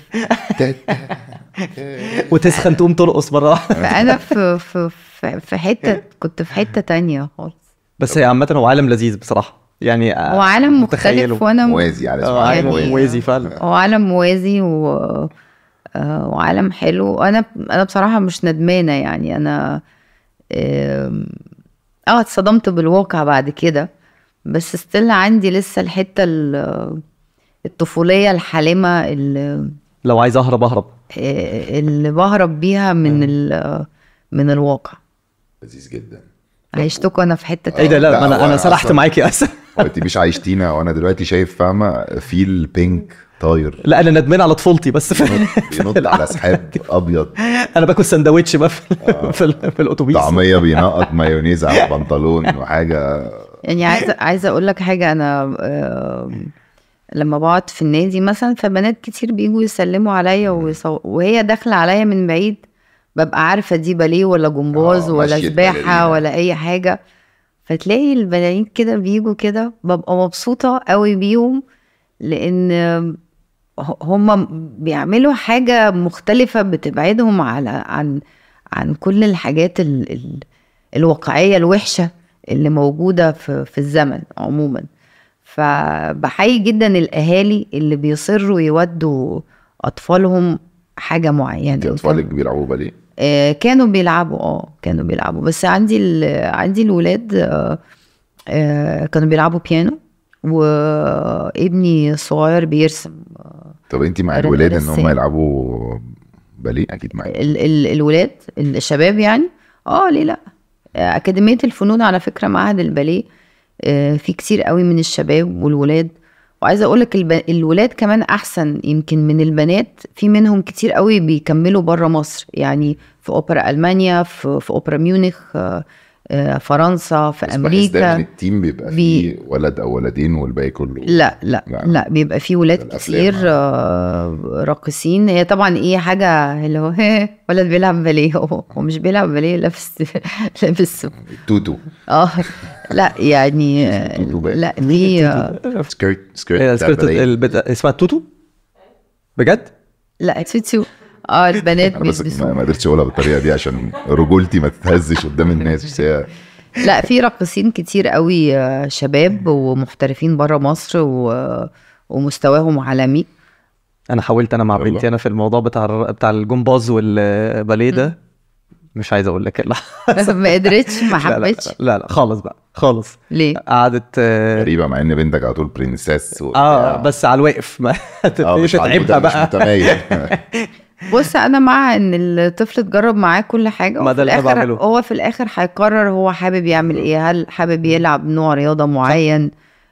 وتسخن تقوم ترقص مره واحده. فانا في حته كنت في حته تانية خالص. بس هي عامه هو عالم لذيذ بصراحه يعني. هو عالم مختلف وانا موازي على عالم موازي فعلا. هو عالم موازي وعالم حلو. انا بصراحه مش ندمانه يعني. انا اتصدمت بالواقع بعد كده، بس ستيل عندي لسه الحته الطفوليه الحالمه اللي لو عايز اهرب اللي بهرب بيها من الواقع. لذيذ جدا. عيشتكم انا في حته ايه ده؟ لا لا، انا سرحت معاكي اسف. انت مش عايشتينا وانا دلوقتي شايف فاهمه في البينك طاير. لا انا ندمان على طفولتي بس بينط على سحاب ابيض. انا باكل سندوتش بقى في الاتوبيس، طعميه بينقط مايونيز على البنطلون وحاجه يعني. عايزه اقول لك حاجه. انا لما بقعد في النادي مثلا فبنات كتير بيجوا يسلموا عليا وهي داخله عليا من بعيد، ببقى عارفه دي باليه ولا جمباز ولا سباحه ولا اي حاجه. فتلاقي البنات كده بيجوا كده، ببقى مبسوطه قوي بيهم، لان هم بيعملوا حاجه مختلفه بتبعدهم عن كل الحاجات الواقعيه الوحشه اللي موجوده في الزمن عموما. فبحيي جدا الاهالي اللي بيصروا يودوا اطفالهم حاجه معينه. اطفالك بيلعبوا باليه؟ كانوا بيلعبوا بس عندي الولاد كانوا بيلعبوا بيانو، وابني الصغير بيرسم. طب انتي مع الولاد ان هم يلعبوا باليه؟ اكيد معايا. الولاد الشباب يعني ليه لا. اكاديميه الفنون على فكره معهد الباليه في كتير قوي من الشباب والولاد. وعايزه اقولك الولاد كمان احسن يمكن من البنات، في منهم كتير قوي بيكملوا بره مصر، يعني في اوبرا المانيا، في اوبرا ميونخ، فرنسا، في امريكا. دايما التيم بيبقى فيه ولد او ولدين والباقي كله لا بيبقى فيه ولاد كتير راقصين. هي طبعا حاجه اللي هو ولد بيلعب باليه، هو مش بيلعب باليه، لابس توتو. لا يعني لا دي سكيرت اسمها توتو بجد. لا توتو البنات بس ما قدرتش اقولها بالطريقه دي عشان رجولتي ما تتهزش قدام الناس. بس لا في راقصين كتير قوي شباب ومحترفين بره مصر ومستواهم عالمي. انا حاولت انا مع بنتي انا في الموضوع بتاع الجمباز والباليه ده، مش عايز اقول لك ما قدرتش ما حبيتش. لا خالص بقى خالص. ليه؟ قعدت غريبه مع ان بنتك على طول برنسس بس على الواقف ما تتعبها بقى. بص انا مع ان الطفل تجرب معاه كل حاجه، هو في الاخر هيقرر هو حابب يعمل ايه. هل حابب يلعب نوع رياضه معين،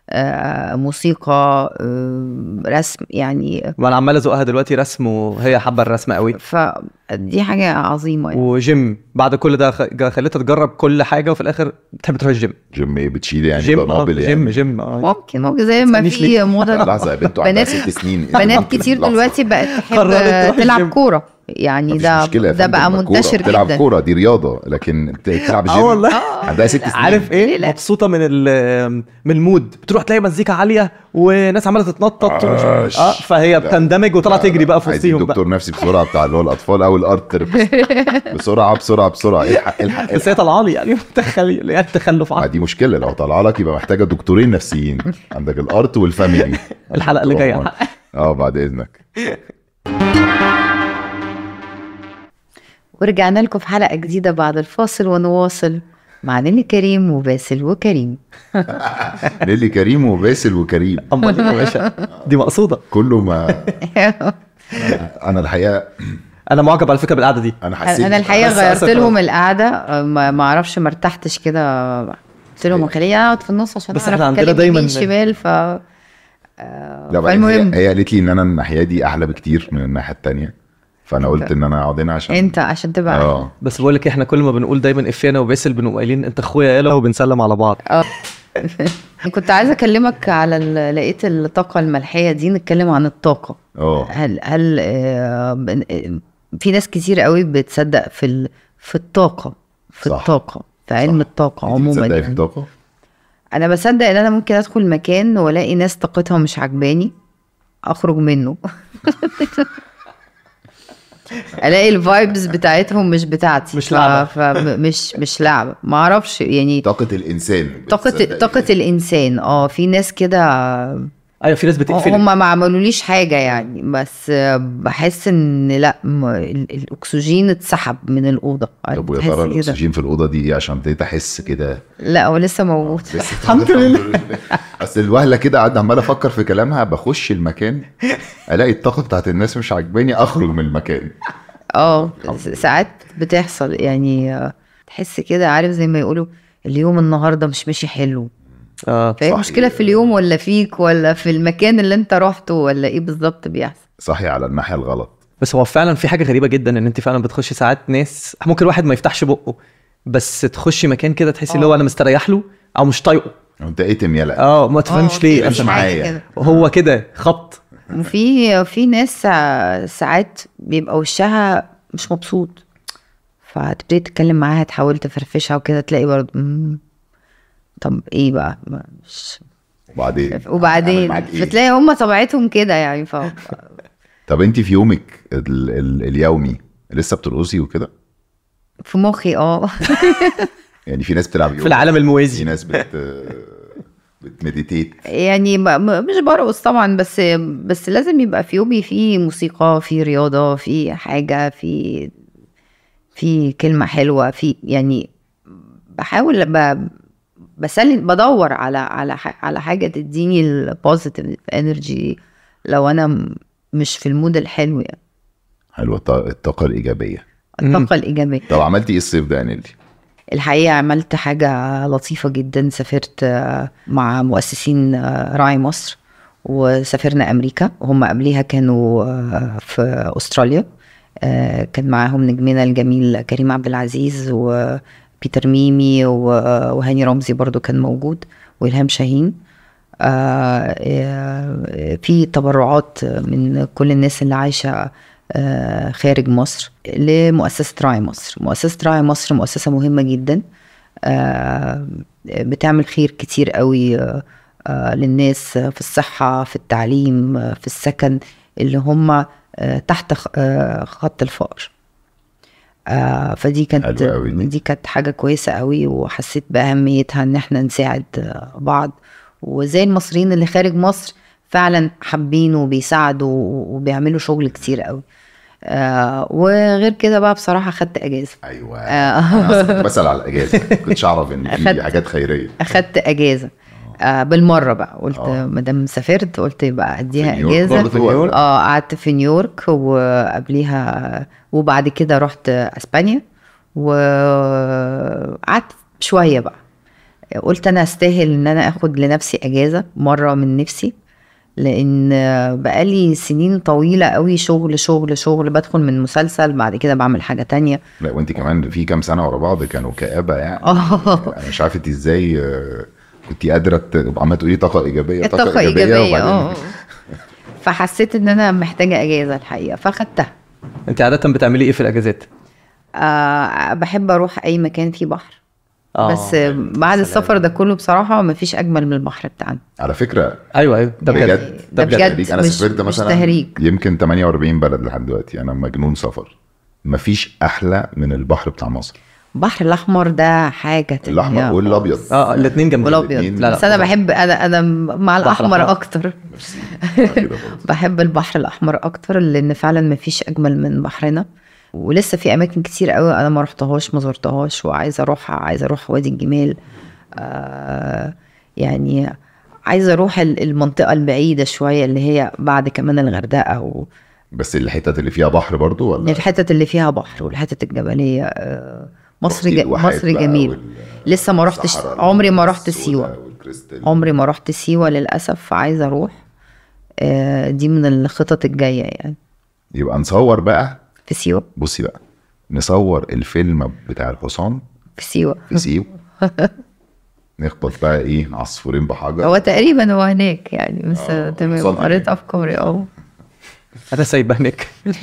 موسيقى، رسم يعني. وانا عمال ازقها دلوقتي رسم، وهي حابه الرسم قوي، فدي حاجه عظيمه يعني. وجيم بعد كل ده خليتها تجرب كل حاجه، وفي الاخر بتحب تروح الجيم. جيم ايه بتشيل يعني؟ جيم دنابل يعني؟ جيم ممكن زي ما في موضه. لحظه يا بنتوا عندها 6 سنين. بنات كتير دلوقتي بقت تحب تلعب كوره يعني. ده بقى منتشر جدا. تلعب كوره دي رياضه، لكن تلعب جيم والله عندها 6 سنين. عارف ايه؟ مبسوطه من المود، بتروح تلاقي مزيكا عاليه وناس عماله تتنطط فهي بتندمج وطلع تجري بقى في وسطهم. دكتور نفسي بسرعه بتاع اللي هو الاطفال او الارتر، بسرعه الحق. بس هي طالعه لي يعني تخلف عقلي. دي مشكله، لو طالعه لك يبقى محتاجه دكتورين نفسيين. عندك الارت والفاميلي. الحلقه اللي جايه بعد اذنك. ورجعنا لكم في حلقة جديدة بعد الفاصل، ونواصل مع نيلي كريم وباسل وكريم. نيلي كريم وباسل وكريم. امال يا باشا دي مقصودة كله ما انا الحقيقة انا معجب على فكرة بالقعدة دي. انا الحقيقة غيرت لهم القعدة، ما اعرفش ما ارتحتش كده، قلت لهم خليني اقعد في النص عشان بس احنا عندنا دايما شمال لا هي قالت لي ان انا الناحية دي احلى بكتير من الناحية التانية، فانا قلت ان انا اقعد هنا عشان تبقى بس بقول لك احنا كل ما بنقول دايما افينا وباسل بنقول قايلين انت اخويا يالا وبنسلم على بعض. كنت عايزه اكلمك على لقيت الطاقه الملحيه دي، نتكلم عن الطاقه. هل في ناس كتير قوي بتصدق في الطاقه، الطاقه في علم الطاقه عموما. يعني في الطاقه انا بصدق ان انا ممكن ادخل مكان والاقي ناس طاقتها مش عجباني اخرج منه. الاقي الفايبز بتاعتهم مش بتاعتي، مش لعبه، مش لعبه، ما اعرفش يعني. طاقه الانسان، طاقه الانسان. في ناس كده. ايوه في ناس بتقفل، هم ما عملوليش حاجه يعني، بس بحس ان لا الاكسجين اتسحب من الاوضه. طب ويا ترى الاكسجين في الاوضه دي عشان ابتديت احس كده؟ لا هو لسه موجود. الحمد لله. اصل الوهله كده قاعد عمال افكر في كلامها، بخش المكان الاقي الطاقه بتاعت الناس مش عاجباني اخرج من المكان. ساعات بتحصل يعني، تحس كده عارف زي ما يقولوا اليوم النهارده مش ماشي حلو. فهي مشكله في اليوم ولا فيك ولا في المكان اللي انت رحته ولا ايه بالظبط بيحصل؟ صحي على الناحيه الغلط. بس هو فعلا في حاجه غريبه جدا، ان انت فعلا بتخشي ساعات ناس ممكن الواحد ما يفتحش بقه، بس تخشي مكان كده تحسي اللي هو انا مستريح له او مش طايقه. انت ايه تميلا؟ ما تفهمش ليه مش معايا هو كده خبط. وفي ناس ساعات بيبقى وشها مش مبسوط، فتبتدي تتكلم معاها تحاول تفرفشها وكده، تلاقي برضه طب ايه بقى مش وبعدين بتلاقي هم طبيعتهم كده يعني. طب انت في يومك اليومي لسه بترقصي وكده؟ في مخي يعني في ناس بتلعب في العالم الموازي، في ناس بتمديتيت يعني مش برقص طبعا، بس لازم يبقى في يومي في موسيقى، في رياضة، في حاجة، في كلمة حلوة، في يعني بحاول بدور على حاجة تديني البوزيتيف انرجي لو انا مش في المود الحلو يعني. حلوة الطاقة الإيجابية. الطاقة الإيجابية. طب عملتي إيه الصيف ده يا نيلي؟ الحقيقة عملت حاجة لطيفة جدا، سافرت مع مؤسسين راعي مصر، وسافرنا أمريكا. هم قبليها كانوا في أستراليا، كان معاهم نجمنا الجميل كريم عبد العزيز وبيتر ميمي وهاني رمزي برضو كان موجود، وإلهام شاهين. في تبرعات من كل الناس اللي عايشة خارج مصر لمؤسسة راعي مصر. مؤسسة راعي مصر مؤسسة مهمة جدا، بتعمل خير كتير قوي للناس في الصحة، في التعليم، في السكن اللي هم تحت خط الفقر. فدي كانت حاجة كويسة قوي، وحسيت بأهميتها ان احنا نساعد بعض، وزي المصريين اللي خارج مصر فعلا حابين وبيساعدوا وبيعملوا شغل كتير قوي. وغير كده بقى بصراحة خدت اجازة. ايوه انا اصلا بسأل على الاجازة، كنتش اعرف ان في حاجات خيرية. اخدت اجازة بالمرة بقى، قلت مادام سافرت قلت يبقى اديها اجازة. قعدت في نيويورك، وقبليها وبعد كده رحت اسبانيا، وقعدت شوية بقى. قلت انا استاهل ان انا اخد لنفسي اجازه مره من نفسي، لان بقالي سنين طويله قوي شغل شغل شغل، بدخل من مسلسل بعد كده بعمل حاجه تانية. لا وانت كمان في كام سنه ورا بعض كانوا كآبه يعني. انا مش عارف انت ازاي كنت قادره تبقى عماله تقولي طاقه ايجابيه طاقه ايجابيه وبعدين فحسيت ان انا محتاجه اجازه الحقيقه فاخدتها. انت عاده بتعملي ايه في الاجازات؟ بحب اروح اي مكان فيه بحر. بس بعد سلام. السفر ده كله بصراحه مفيش اجمل من البحر بتاعنا. على فكره ايوه ده بجد ده بجد انا مش سافرت مش مثلا تهريج. يمكن 48 بلد لحد دلوقتي، انا مجنون سفر. مفيش احلى من البحر بتاع مصر. البحر الاحمر ده حاجه تانية. الاحمر والابيض. الاثنين جنب والابيض. لا بس انا بحب انا مع الاحمر اكتر. بحب البحر الاحمر اكتر لان فعلا مفيش اجمل من بحرنا، ولسه في اماكن كتير قوي انا ما رحتهاش ما زرتهاش وعايزه اروحها. عايزه اروح وادي الجمال، يعني عايزه اروح المنطقه البعيده شويه اللي هي بعد كمان الغردقه بس الحتت اللي فيها بحر برضو ولا الحتت اللي فيها بحر والحتت الجبليه. مصر مصر جميل. لسه ما رحتش، عمري ما رحت سيوه. عمري ما رحت سيوه للاسف، فعايزه اروح. دي من الخطط الجايه يعني. يبقى نصور بقى في سيوه. بصي بقى، نصور الفيلم بتاع الحصان في سيوه. في سيوه. نخبط بقى ايه عصفورين بحجر. هو تقريبا هو هناك يعني، بس تمام. صدق. قريت افكاري انا سايبه هناك.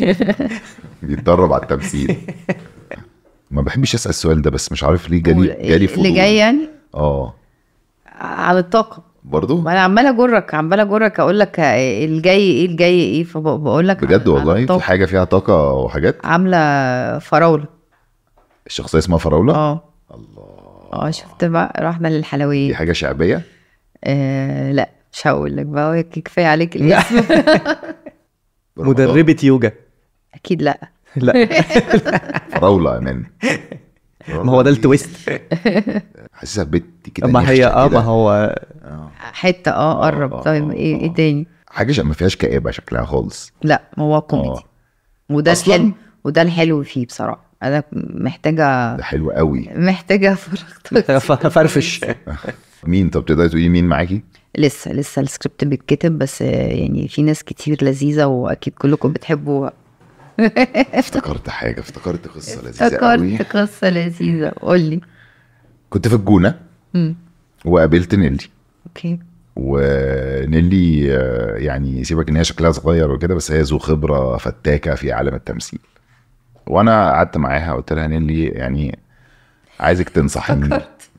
بيتدرب على التمثيل. ما بحبش اسال السؤال ده بس مش عارف ليه جالي فضول. اللي جاي يعني على الطاقه برضو. ما انا عماله اجرك اقول لك الجاي ايه فبقول لك بجد والله في حاجه فيها طاقه وحاجات. عامله فراوله. الشخصيه اسمها فراوله. الله. شفت بقى، رحنا للحلويات. دي حاجه شعبيه. لا مش هقول لك بقى، كفايه عليك الاسم. مدربه يوجا. اكيد لا. فراوله امان. ما هو ده التويست. حاسسها بنتي كده. ما هي ما هو حته قرب. طيب ايه تاني؟ حاجه ما فيهاش كآبه شكلها خالص. لا هو كوميدي. وده الحلو، وده الحلو فيه بصراحه. انا محتاجه. ده حلو قوي. محتاجه فرفش. مين؟ طب تقدري تقولي مين معاكي؟ لسه السكريبت بيتكتب، بس يعني في ناس كتير لذيذه واكيد كلكم بتحبوها. افتكرت قصه لذيذه قوي. افتكرت قصه لذيذه. قول لي. كنت في الجونه وقابلت نيلي. اوكي. ونيلي يعني سيبك ان هي شكلها صغير وكده، بس هي ذو خبره فتاكه في عالم التمثيل. وانا قعدت معاها قلت لها نيلي يعني عايزك تنصحيني.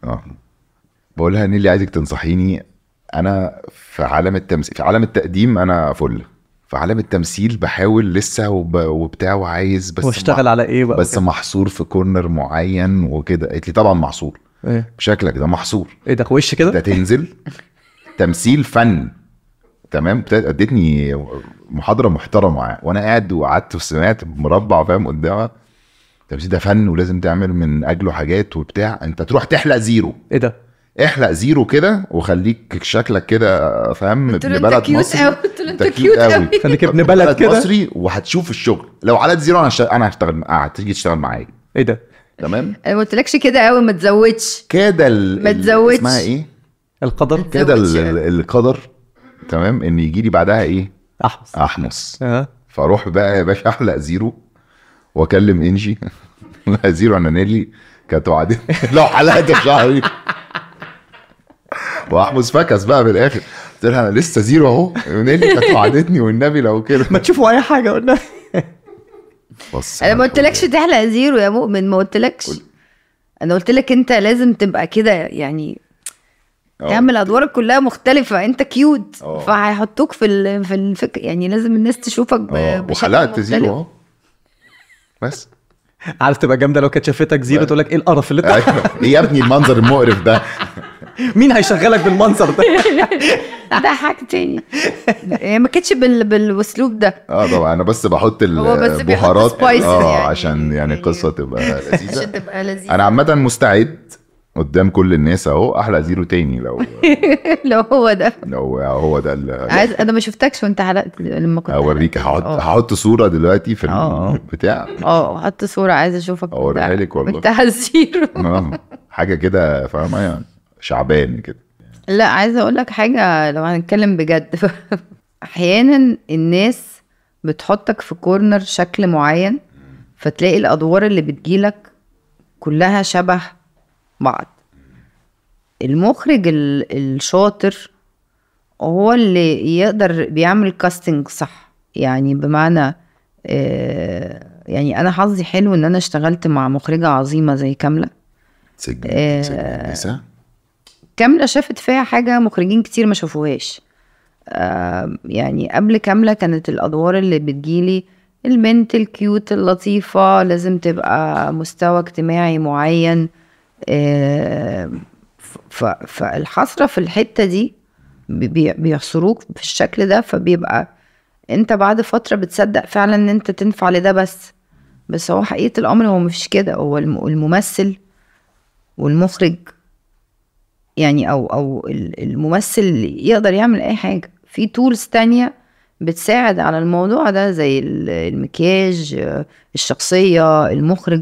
بقول لها نيلي عايزك تنصحيني. انا في عالم التمثيل، في عالم التقديم انا فل، في عالم التمثيل بحاول لسه وبتاع وعايز بس واشتغل على ايه بقى؟ بس محصور في كورنر معين وكده. قالت لي طبعا محصور. ايه بشكلك ده محصور. ايه ده وش كده؟ انت تنزل تمثيل فن. تمام. ادتني محاضره محترمه وانا قاعد وقعدت وسمعت مربع فاهم قدامها. التمثيل ده فن ولازم تعمل من اجله حاجات وبتاع. انت تروح تحلق زيرو. ايه ده؟ احلق زيرو كده وخليك شكلك كده فاهم ابن بلد مصري. انت كيوت قوي. خليك ابن بلد كده مصري وهتشوف الشغل. لو على زيرو انا هشتغل. هتيجي تشتغل معايا. ايه ده؟ تمام. انا ما قلتلكش كده قوي. ما تزودش كده. ما تزودش. اسمها ايه؟ القدر. كده القدر. تمام. ان يجي لي بعدها ايه؟ احمص. فاروح بقى يا باشا احلق زيرو واكلم انجي. لا زيرو انا نيلي كانت وعدتني لو حلقت في شهري. واحمص فكس بقى في الاخر. قلت لها انا لسه زيرو اهو. نيلي كانت وعدتني والنبي لو كده ما تشوفوا اي حاجه قلنا. بص انا ما قلتلكش تحلق زيرو يا مؤمن. ما قلتلكش. انا قلت لك انت لازم تبقى كده يعني تعمل ادوارك كلها مختلفه. انت كيوت فهيحطوك في الفكر يعني. لازم الناس تشوفك بشكل وحلقت زيرو اهو بس. عارف تبقى جامده لو كانت شافتك زيرو تقول لك ايه القرف اللي انت. ايه يا ابني المنظر المقرف ده؟ مين هيشغلك بالمنظر ده؟ ده حاجه تاني. هي ما كانتش بالاسلوب ده. طبعا انا بس بحط البهارات عشان يعني القصه تبقى لذيذه. انا عامه مستعد قدام كل الناس اهو احلق زيرو تاني لو هو ده. لو هو ده انا ما شفتكش وانت حلقت لما كنت اوريك. هحط صوره دلوقتي في البتاع. حط صوره. عايزه اشوفك اوريها لك والله بتاع الزيرو. حاجه كده فاهمه يعني شعبان كده. لا عايزه اقول لك حاجه لو هنتكلم بجد. احيانا الناس بتحطك في كورنر شكل معين، فتلاقي الادوار اللي بتجيلك كلها شبه بعض. المخرج الشاطر هو اللي يقدر بيعمل كاستنج صح، يعني بمعنى يعني انا حظي حلو ان انا اشتغلت مع مخرجة عظيمة زي كاملة. سجن النساء. كاملة شافت فيها حاجة مخرجين كتير ما شافوهاش. يعني قبل كاملة كانت الادوار اللي بتجيلي البنت الكيوت اللطيفة، لازم تبقى مستوى اجتماعي معين. فالحسرة في الحتة دي بيحصروك في الشكل ده، فبيبقى انت بعد فترة بتصدق فعلا ان انت تنفع لده. بس هو حقيقة الامر هو مش كده. هو الممثل والمخرج يعني او الممثل يقدر يعمل اي حاجة. في تولز تانية بتساعد على الموضوع ده زي المكياج، الشخصية، المخرج.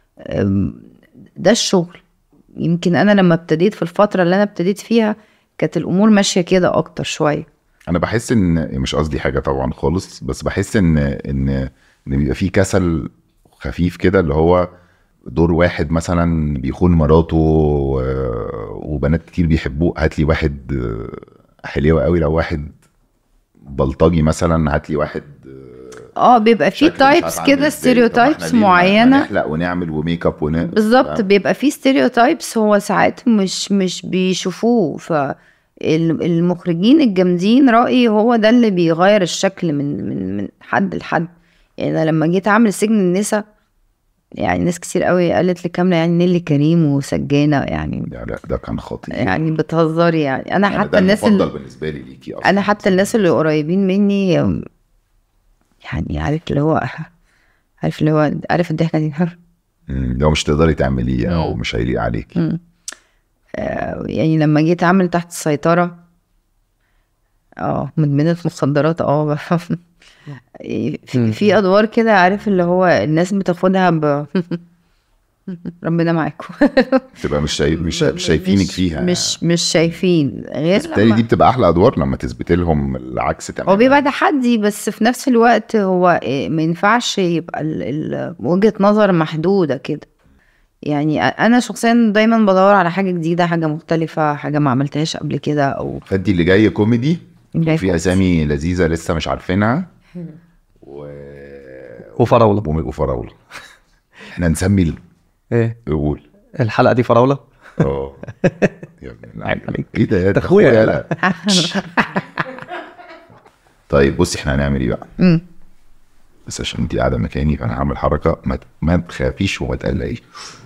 ده الشغل. يمكن انا لما ابتديت في الفترة اللي انا ابتديت فيها كانت الامور ماشية كده اكتر شوية. انا بحس ان مش قصدي حاجه طبعا خالص، بس بحس ان بيبقى فيه كسل خفيف كده، اللي هو دور واحد مثلا بيخون مراته وبنات كتير بيحبوه، هات لي واحد حليوه قوي. لو واحد بلطجي مثلا هات لي واحد بيبقى فيه تايبس كده، ستيريوتايبس معينه نحلق ونعمل وميك اب بالظبط. بيبقى فيه ستيريوتايبس هو ساعات مش بيشوفوه. فالمخرجين الجامدين رأيي هو ده اللي بيغير الشكل من حد لحد. يعني أنا لما جيت اعمل سجن النساء، يعني ناس كتير قوي قالت لي كاملة يعني نيلي كريم وسجانة يعني لا ده كان خطير يعني بتهزري. يعني انا حتى الناس اللي بالنسبه لي ليكي اصلا، انا حتى الناس اللي قريبين مني يعني عارف اللي هو الضحكه دي لو مش تقدري تعمليه او مش هيليق عليكي. يعني لما جيت اعمل تحت السيطره مدمنه مخدرات في ادوار كده، عارف اللي هو الناس بتاخدها ربنا معاكم. تبقى مش شايفينك فيها، مش شايفين غير بالتالي دي بتبقى احلى ادوار لما تثبت لهم العكس تماما. هو بيبقى تحدي، بس في نفس الوقت هو ما ينفعش يبقى وجهة نظر محدودة كده. يعني انا شخصيا دايما بدور على حاجة جديدة، حاجة مختلفة، حاجة ما عملتهاش قبل كده. او فدي اللي جاي كوميدي وفي اسامي لذيذة لسه مش عارفينها وفراولة. احنا نسمي ايه؟ قول الحلقة دي فراولة. يا ابني ايه ده يا اخويا؟ لا طيب بصي احنا هنعمل ايه بقى. بس عشان انتي قاعده مكاني فانا هعمل حركه ما تخافيش وما تقلقيش.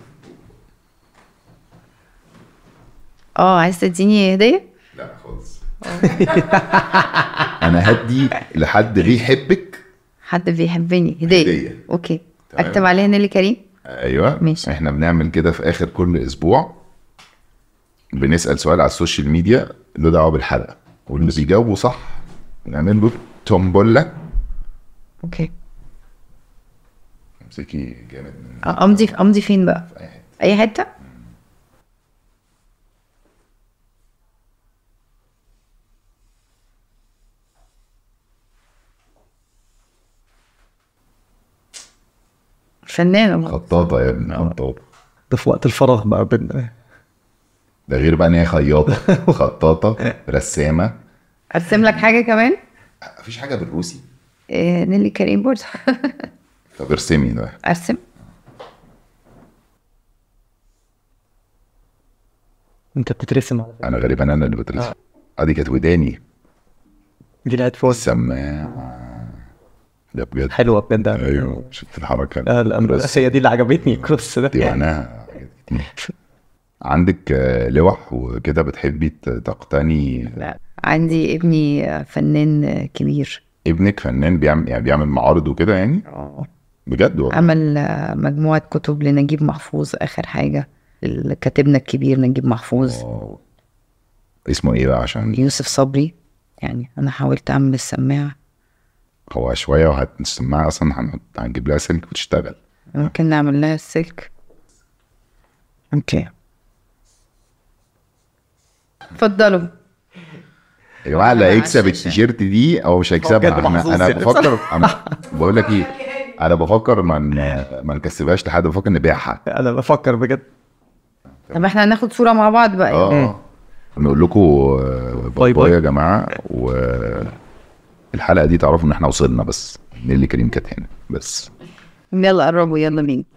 عايز تديني هديه؟ لا خالص. انا هدي لحد بيحبك، حد بيحبني هديه. اوكي تمام. اكتب عليها نيلي كريم. ايوه ماشي. احنا بنعمل كده في اخر كل اسبوع، بنسال سؤال على السوشيال ميديا له دعوه بالحلقه، واللي بيجاوبوا صح نعمل له تومبولا. اوكي امسكي جامد. امضي فين بقى؟ في اي حته. فنانة خطاطة يا ابني، خطاطة. ده في وقت الفراغ بقى بينا. ده غير بقى ان هي خياطة خطاطة رسامة. ارسم لك حاجة كمان؟ مفيش حاجة بالروسي. نيلي كريم برضه. طب ارسمي ده. ارسم. انت بتترسم على فكرة. انا غالبا انا اللي بترسم. ادي كانت وداني دي الهيدفون. السماعة ده بجد حلوة بجد. ايوه شفت الحركة. هي دي اللي عجبتني الكروس ده. دي معناها عندك لوح وكده بتحبي تقتني؟ لا عندي ابني فنان كبير. ابنك فنان بيعمل معارض وكده يعني؟ بجد والله. عمل مجموعة كتب لنجيب محفوظ اخر حاجة، كاتبنا الكبير نجيب محفوظ. اسمه ايه بقى؟ عشان يوسف صبري. يعني انا حاولت اعمل السماعة، هو شوية وهتسمعها اصلا هنجيب لها سلك وتشتغل. ممكن نعمل لها السلك. اوكي اتفضلوا يا جماعه اللي على هيكسب الشاشة. التيشيرت دي او مش هيكسبها. انا بفكر بقول لك ايه، انا بفكر ما نكسبهاش لحد، بفكر نبيعها. انا بفكر بجد. طب احنا هناخد صورة مع بعض بقى. نقول لكم باي باي يا جماعه، والحلقه دي تعرفوا ان احنا وصلنا، بس نيللي كريم كانت هنا بس. يلا قربوا، يلا بينا.